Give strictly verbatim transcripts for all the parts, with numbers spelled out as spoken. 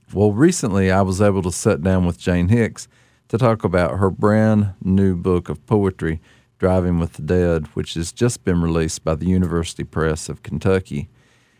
Well, recently I was able to sit down with Jane Hicks to talk about her brand new book of poetry, Driving with the Dead, which has just been released by the University Press of Kentucky.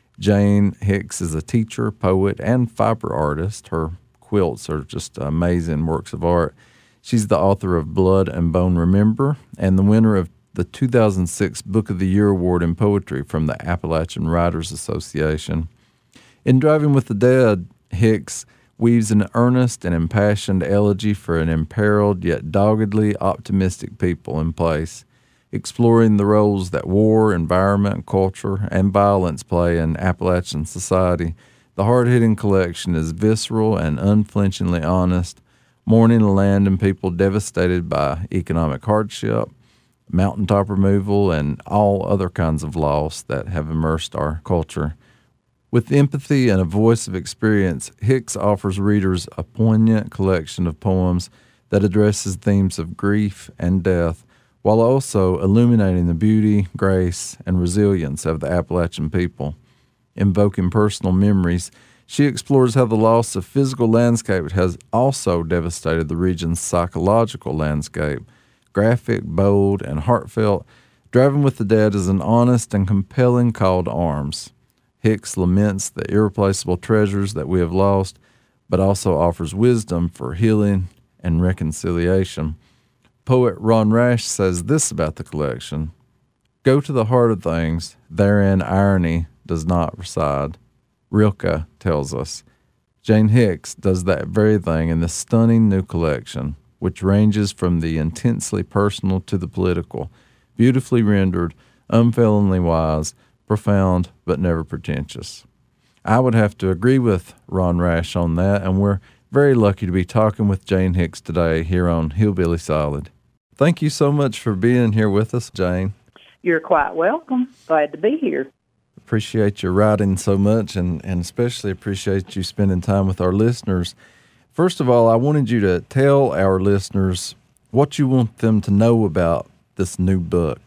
Jane Hicks is a teacher, poet, and fiber artist. Her quilts are just amazing works of art. She's the author of Blood and Bone Remember and the winner of the two thousand six Book of the Year Award in Poetry from the Appalachian Writers Association. In Driving with the Dead, Hicks weaves an earnest and impassioned elegy for an imperiled yet doggedly optimistic people in place, exploring the roles that war, environment, culture, and violence play in Appalachian society. The hard-hitting collection is visceral and unflinchingly honest, mourning a land and people devastated by economic hardship, mountaintop removal, and all other kinds of loss that have immersed our culture. With empathy and a voice of experience, Hicks offers readers a poignant collection of poems that addresses themes of grief and death, while also illuminating the beauty, grace, and resilience of the Appalachian people. Invoking personal memories, she explores how the loss of physical landscape has also devastated the region's psychological landscape. Graphic, bold, and heartfelt, Driving with the Dead is an honest and compelling call to arms. Hicks laments the irreplaceable treasures that we have lost, but also offers wisdom for healing and reconciliation. Poet Ron Rash says this about the collection: "Go to the heart of things, therein irony does not reside," Rilke tells us. Jane Hicks does that very thing in this stunning new collection, which ranges from the intensely personal to the political, beautifully rendered, unfailingly wise, profound, but never pretentious. I would have to agree with Ron Rash on that, and we're very lucky to be talking with Jane Hicks today here on Hillbilly Solid. Thank you so much for being here with us, Jane. You're quite welcome. Glad to be here. Appreciate your writing so much, and, and especially appreciate you spending time with our listeners. First of all, I wanted you to tell our listeners what you want them to know about this new book.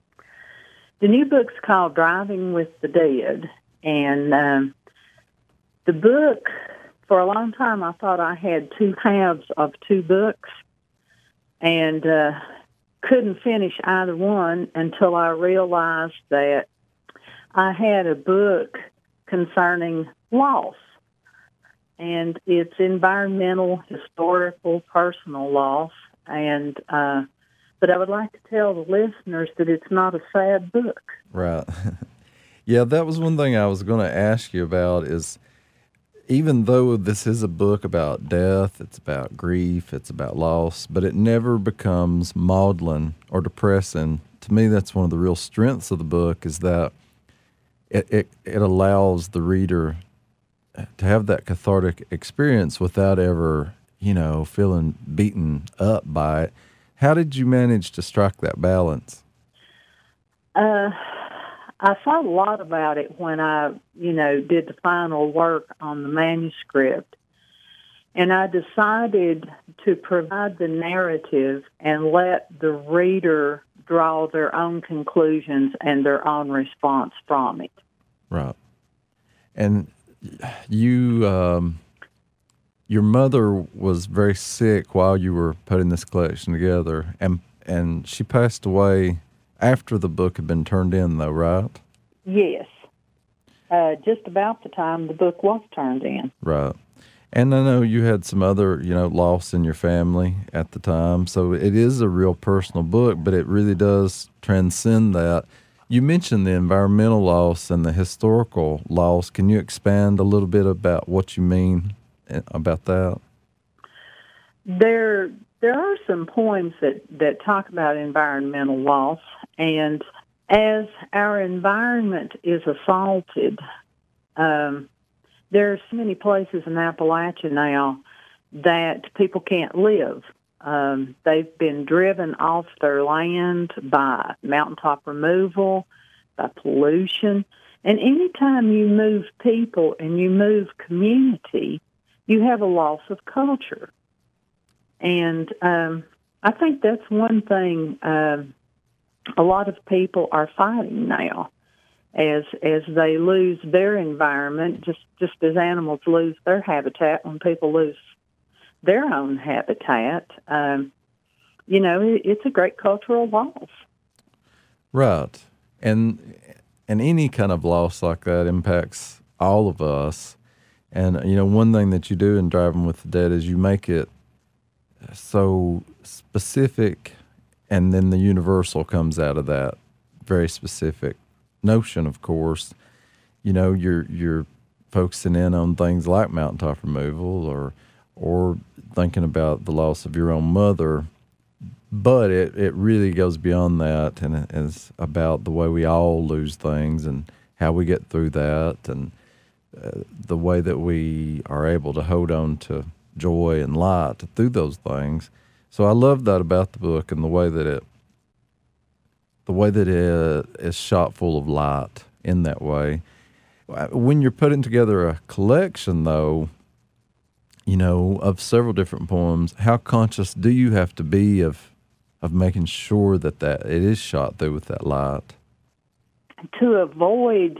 The new book's called Driving with the Dead, and um, the book, for a long time, I thought I had two halves of two books, and uh, couldn't finish either one until I realized that I had a book concerning loss, and it's environmental, historical, personal loss, and uh, but I would like to tell the listeners that it's not a sad book. Right. Yeah, that was one thing I was going to ask you about is, even though this is a book about death, it's about grief, it's about loss, but it never becomes maudlin or depressing. To me, that's one of the real strengths of the book, is that it, it, it allows the reader to have that cathartic experience without ever, you know, feeling beaten up by it. How did you manage to strike that balance? Uh, I thought a lot about it when I, you know, did the final work on the manuscript. And I decided to provide the narrative and let the reader draw their own conclusions and their own response from it. Right. And you, um, your mother was very sick while you were putting this collection together, and and she passed away after the book had been turned in, though, right? Yes. Uh, just about the time the book was turned in. Right. And I know you had some other, you know, loss in your family at the time, so it is a real personal book, but it really does transcend that. You mentioned the environmental loss and the historical loss. Can you expand a little bit about what you mean about that? There there are some poems that, that talk about environmental loss, and as our environment is assaulted, um, there are so many places in Appalachia now that people can't live. Um, they've been driven off their land by mountaintop removal, by pollution, and anytime you move people and you move community, you have a loss of culture. And um, I think that's one thing uh, a lot of people are fighting now, as as they lose their environment, just just as animals lose their habitat when people lose their own habitat. Um, you know, it, it's a great cultural loss. Right. And and any kind of loss like that impacts all of us. And, you know, one thing that you do in Driving with the Dead is you make it so specific, and then the universal comes out of that very specific notion, of course. You know, you're you're focusing in on things like mountaintop removal or or thinking about the loss of your own mother. But it, it really goes beyond that, and it is about the way we all lose things and how we get through that, and uh, the way that we are able to hold on to joy and light through those things. So I love that about the book, and the way that it, the way that it is shot full of light in that way. When you're putting together a collection, though, you know, of several different poems, how conscious do you have to be of of making sure that, that it is shot through with that light? To avoid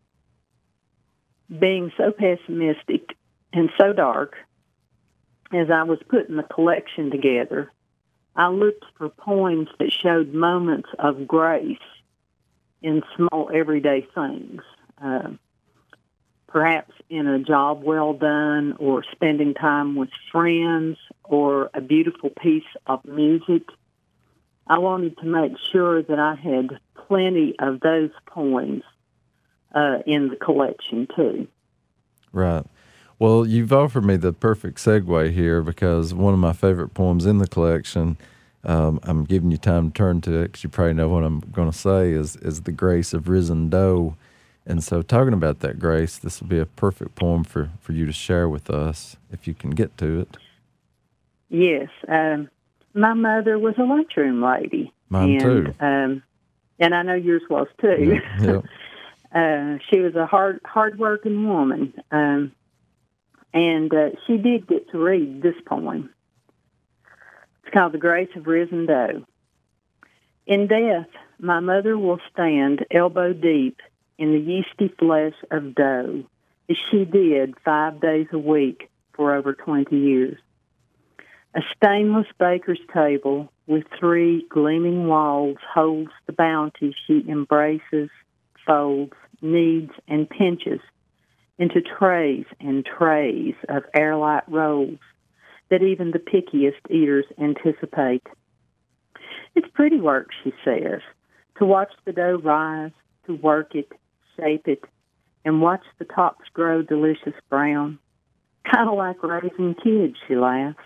being so pessimistic and so dark, as I was putting the collection together, I looked for poems that showed moments of grace in small everyday things. Uh, perhaps in a job well done, or spending time with friends, or a beautiful piece of music. I wanted to make sure that I had plenty of those poems uh, in the collection, too. Right. Well, you've offered me the perfect segue here, because one of my favorite poems in the collection, um, I'm giving you time to turn to it because you probably know what I'm going to say, is, is The Grace of Risen Doe. And so talking about that grace, this will be a perfect poem for, for you to share with us, if you can get to it. Yes. Um, my mother was a lunchroom lady. Mine and, too. Um, and I know yours was too. Yeah, yeah. uh, she was a hard, hard-working woman. Um, and uh, she did get to read this poem. It's called The Grace of Risen Doe. In death, my mother will stand elbow deep in the yeasty flesh of dough, as she did five days a week for over twenty years. A stainless baker's table with three gleaming walls holds the bounty she embraces, folds, kneads, and pinches into trays and trays of airlight rolls that even the pickiest eaters anticipate. It's pretty work, she says, to watch the dough rise, to work it, shape it, and watch the tops grow delicious brown. Kind of like raising kids, she laughs.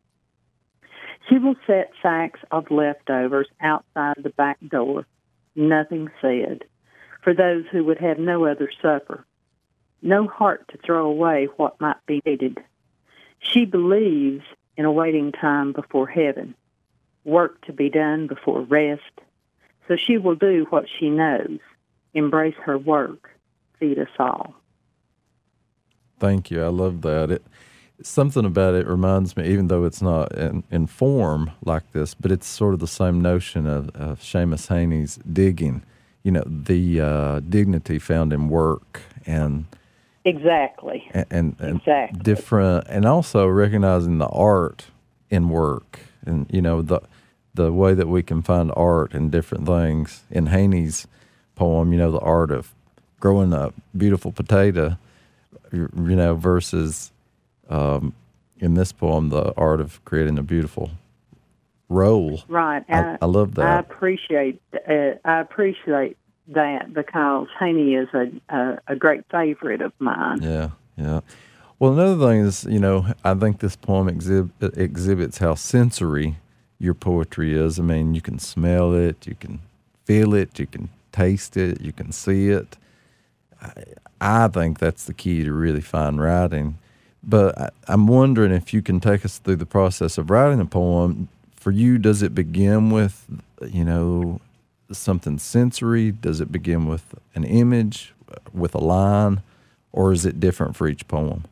She will set sacks of leftovers outside the back door, nothing said, for those who would have no other supper. No heart to throw away what might be needed. She believes in a waiting time before heaven, work to be done before rest, so she will do what she knows, embrace her work, feed us all. Thank you. I love that. It something about it reminds me, even though it's not in, in form like this, but it's sort of the same notion of, of Seamus Haney's digging, you know, the uh, dignity found in work and Exactly. and, and, and exactly. different, and also recognizing the art in work, and you know the the way that we can find art in different things. In Haney's poem, you know, the art of growing a beautiful potato, you know, versus um, in this poem, the art of creating a beautiful roll. Right. I, I, I love that. I appreciate. Uh, I appreciate that, because Haney is a, a a great favorite of mine. Yeah, yeah. Well, another thing is, you know, I think this poem exhib- exhibits how sensory your poetry is. I mean, you can smell it, you can feel it, you can taste it, you can see it. I, I think that's the key to really fine writing. But I, I'm wondering if you can take us through the process of writing a poem. For you, does it begin with, you know, something sensory? Does it begin with an image, with a line, or is it different for each poem?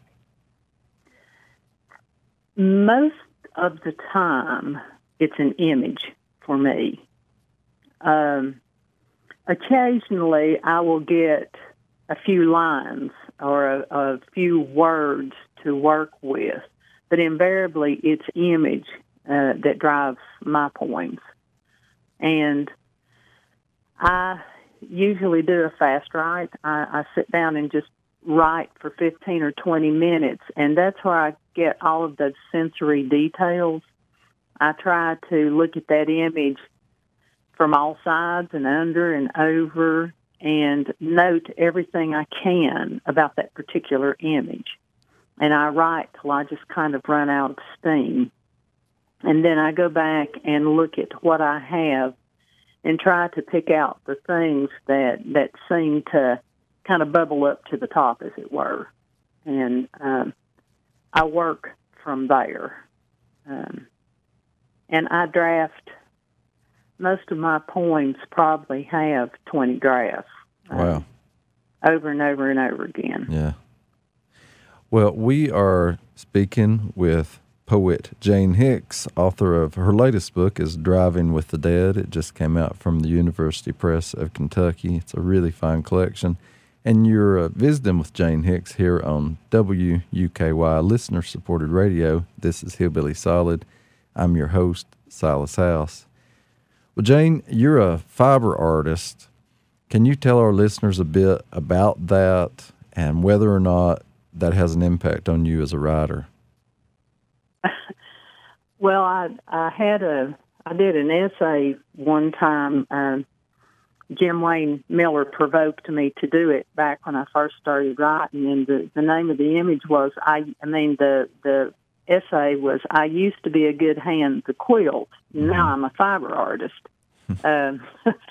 Most of the time, it's an image for me. Um, occasionally I will get a few lines or a, a few words to work with, but invariably it's image uh, that drives my poems. And I usually do a fast write. I, I sit down and just write for fifteen or twenty minutes, and that's where I get all of those sensory details. I try to look at that image from all sides and under and over and note everything I can about that particular image. And I write till I just kind of run out of steam. And then I go back and look at what I have and try to pick out the things that, that seem to kind of bubble up to the top, as it were. And um, I work from there. Um, and I draft, most of my poems probably have twenty drafts. Wow. Um, over and over and over again. Yeah. Well, we are speaking with poet Jane Hicks, author of her latest book is Driving with the Dead. It just came out from the University Press of Kentucky. It's a really fine collection. And you're uh, visiting with Jane Hicks here on W U K Y, listener-supported radio. This is Hillbilly Solid. I'm your host, Silas House. Well, Jane, you're a fiber artist. Can you tell our listeners a bit about that and whether or not that has an impact on you as a writer? Well, I I had a I did an essay one time. Um, Jim Wayne Miller provoked me to do it back when I first started writing, and the, the name of the image was I. I mean the the essay was I used to be a good hand to quilt. Now I'm a fiber artist. um,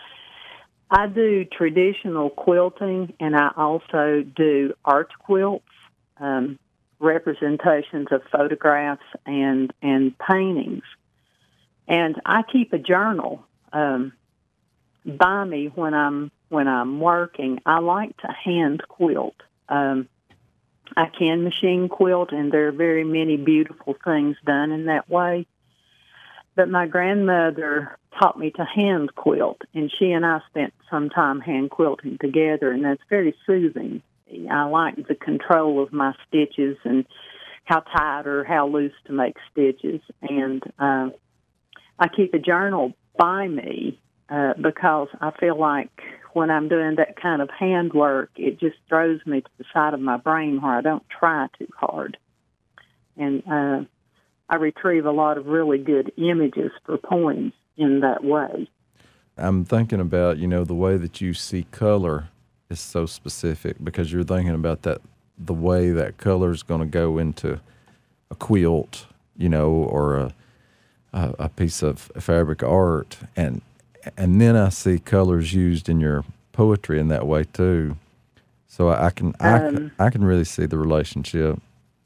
I do traditional quilting, and I also do art quilts. Um, representations of photographs and and paintings. And I keep a journal um, by me when I'm when I'm working. I like to hand quilt. Um, I can machine quilt, and there are very many beautiful things done in that way. But my grandmother taught me to hand quilt, and she and I spent some time hand quilting together, and that's very soothing. I like the control of my stitches and how tight or how loose to make stitches. And uh, I keep a journal by me uh, because I feel like when I'm doing that kind of handwork, it just throws me to the side of my brain where I don't try too hard. And uh, I retrieve a lot of really good images for poems in that way. I'm thinking about, you know, the way that you see color is so specific because you're thinking about that, the way that color is going to go into a quilt, you know, or a, a a piece of fabric art, and and then I see colors used in your poetry in that way too. So I can I um, can, I can really see the relationship.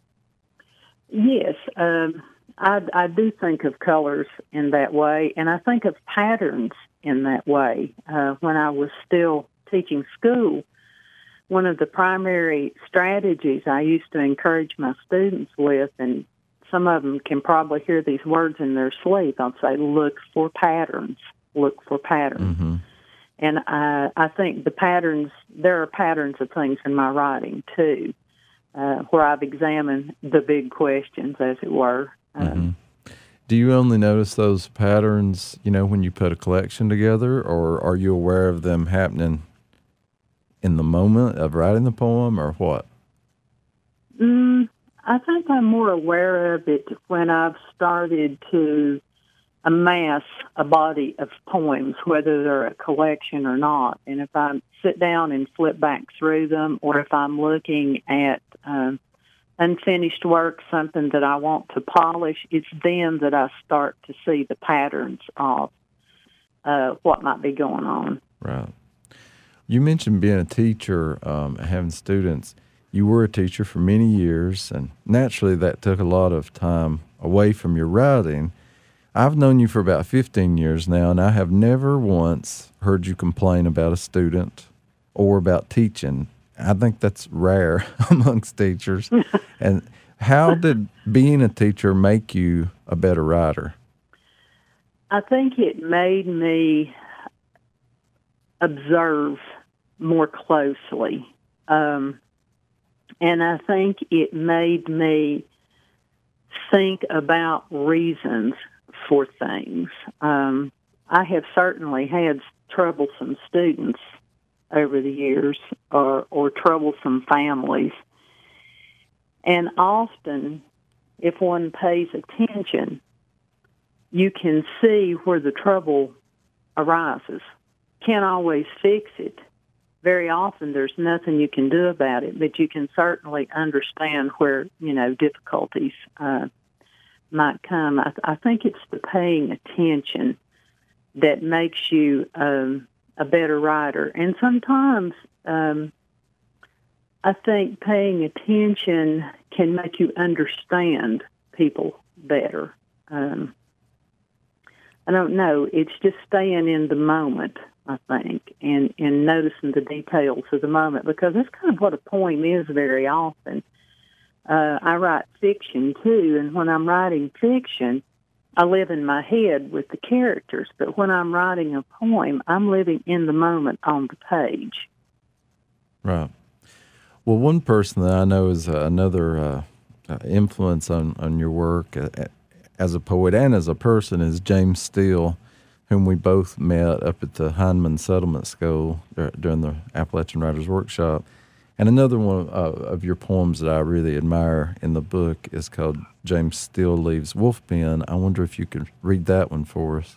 Yes, um, I I do think of colors in that way, and I think of patterns in that way. Uh, when I was still teaching school, one of the primary strategies I used to encourage my students with, and some of them can probably hear these words in their sleep, I'll say, look for patterns, look for patterns. Mm-hmm. And I, I think the patterns, there are patterns of things in my writing, too, uh, where I've examined the big questions, as it were. Um, mm-hmm. Do you only notice those patterns, you know, when you put a collection together, or are you aware of them happening in the moment of writing the poem, or what? Mm, I think I'm more aware of it when I've started to amass a body of poems, whether they're a collection or not. And if I sit down and flip back through them, or if I'm looking at um, unfinished work, something that I want to polish, it's then that I start to see the patterns of uh, what might be going on. Right. You mentioned being a teacher, um, having students. You were a teacher for many years, and naturally that took a lot of time away from your writing. I've known you for about fifteen years now, and I have never once heard you complain about a student or about teaching. I think that's rare amongst teachers. And how did being a teacher make you a better writer? I think it made me observe more closely. Um, and I think it made me think about reasons for things. Um, I have certainly had troublesome students over the years, or, or troublesome families. And often, if one pays attention, you can see where the trouble arises. Can't always fix it. Very often there's nothing you can do about it, but you can certainly understand where, you know, difficulties uh, might come. I, I think it's the paying attention that makes you um, a better writer. And sometimes um, I think paying attention can make you understand people better. Um, I don't know. It's just staying in the moment, I think, and, and noticing the details of the moment, because that's kind of what a poem is very often. Uh, I write fiction, too, and when I'm writing fiction, I live in my head with the characters, but when I'm writing a poem, I'm living in the moment on the page. Right. Well, one person that I know is uh, another uh, uh, influence on, on your work uh, as a poet and as a person is James Steele, whom we both met up at the Heinemann Settlement School during the Appalachian Writers Workshop. And another one uh, of your poems that I really admire in the book is called James Steele Leaves Wolfpen. I wonder if you could read that one for us.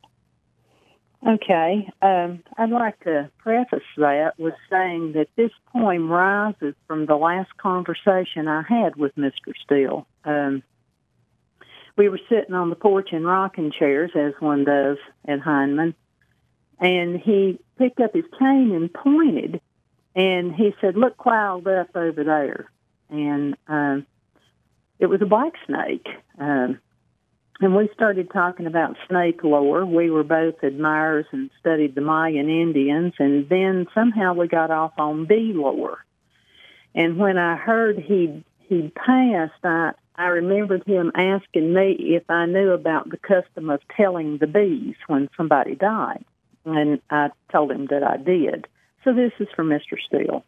Okay. Um, I'd like to preface that with saying that this poem rises from the last conversation I had with Mister Steele. Um, we were sitting on the porch in rocking chairs, as one does at Heinemann, and he picked up his cane and pointed, and he said, "Look, cloud up over there." And um, it was a black snake. Um, and we started talking about snake lore. We were both admirers and studied the Mayan Indians, and then somehow we got off on bee lore. And when I heard he'd, he'd passed, I, I remembered him asking me if I knew about the custom of telling the bees when somebody died. And I told him that I did. So this is from Mister Steele.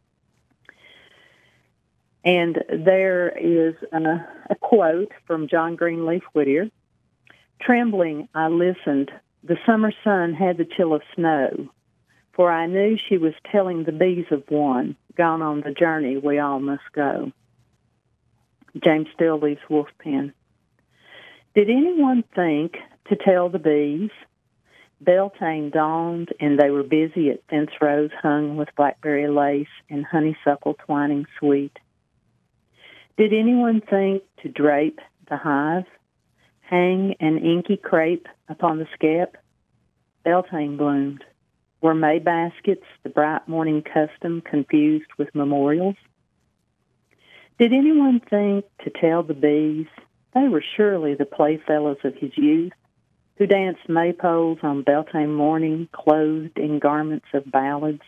And there is a, a quote from John Greenleaf Whittier. "Trembling, I listened. The summer sun had the chill of snow, for I knew she was telling the bees of one, gone on the journey we all must go." James Steele Leaves Wolfpen. "Did anyone think to tell the bees? Beltane dawned, and they were busy at fence rows hung with blackberry lace and honeysuckle twining sweet. Did anyone think to drape the hive, hang an inky crepe upon the skep? Beltane bloomed. Were May baskets the bright morning custom confused with memorials? Did anyone think to tell the bees they were surely the playfellows of his youth, who danced maypoles on Beltane morning, clothed in garments of ballads?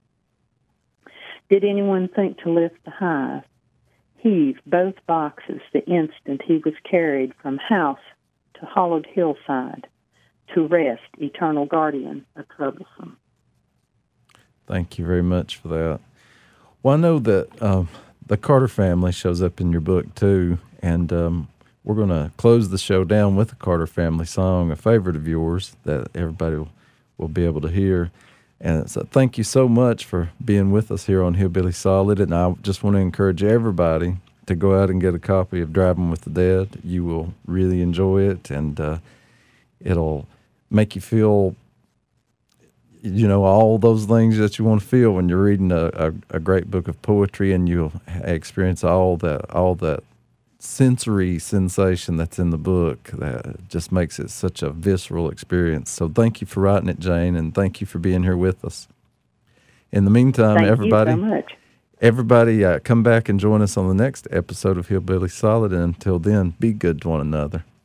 Did anyone think to lift the hive, heave both boxes the instant he was carried from house to hollowed hillside, to rest, eternal guardian of troublesome?" Thank you very much for that. Well, I know that um, the Carter family shows up in your book too, and um, we're going to close the show down with the Carter family song, a favorite of yours that everybody will, will be able to hear. And so thank you so much for being with us here on Hillbilly Solid. And I just want to encourage everybody to go out and get a copy of Driving with the Dead. You will really enjoy it, and uh, it'll make you feel, you know, all those things that you want to feel when you're reading a, a, a great book of poetry, and you'll experience all that, all that sensory sensation that's in the book that just makes it such a visceral experience. So thank you for writing it, Jane, and thank you for being here with us. In the meantime, Thank everybody, you so much. everybody uh, come back and join us on the next episode of Hillbilly Solid, and until then, be good to one another.